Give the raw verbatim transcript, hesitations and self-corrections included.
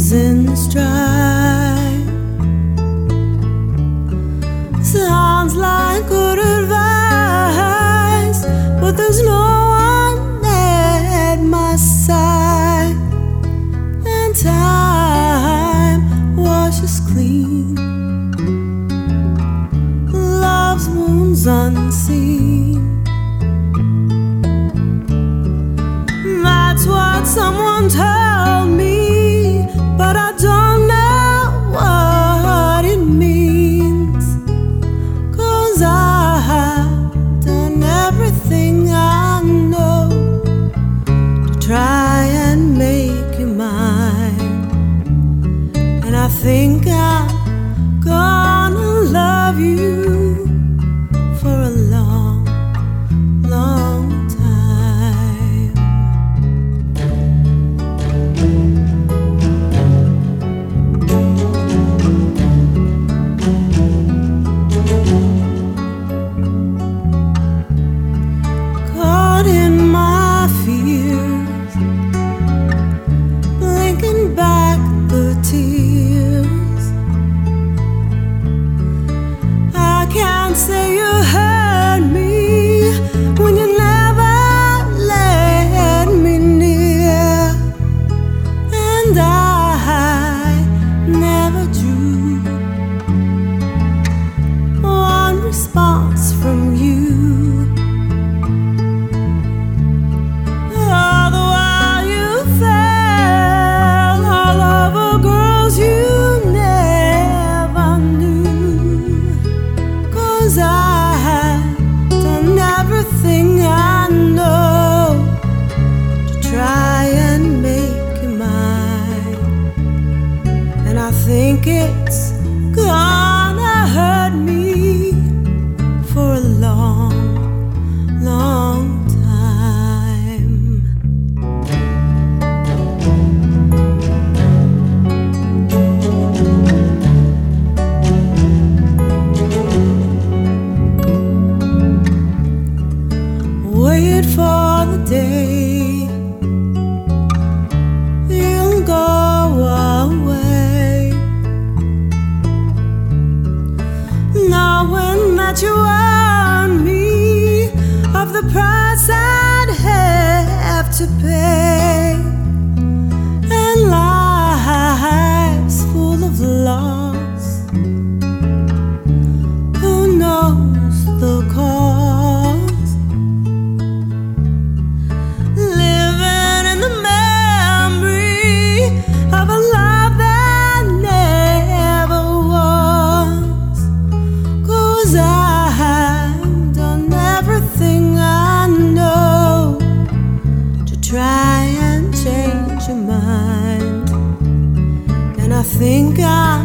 in stride. Sounds like good advice, but there's no one at my side. And time washes clean love's wounds unseen. That's what someone told me, but I don't know what it means. 'Cause I've done everything I know to try and make you mine. And I think I'm gonna love you for a long, long time. Caught in my fears, blinking back the tears. I can't say you hurt me when you never let me near. And I never drew one response from you. All the while you fell all over girls you never knew. 'Cause I've done everything I know to try and make you mine. And I think it's gonna hurt me for a long, long time. Wait for the day you'll go away, knowing that you warn me of the price I'd have to pay. And life's full of loss, who knows the cause? Living in the memory of a love that never was. 'Cause I've done everything I know to try and change your mind. And I think I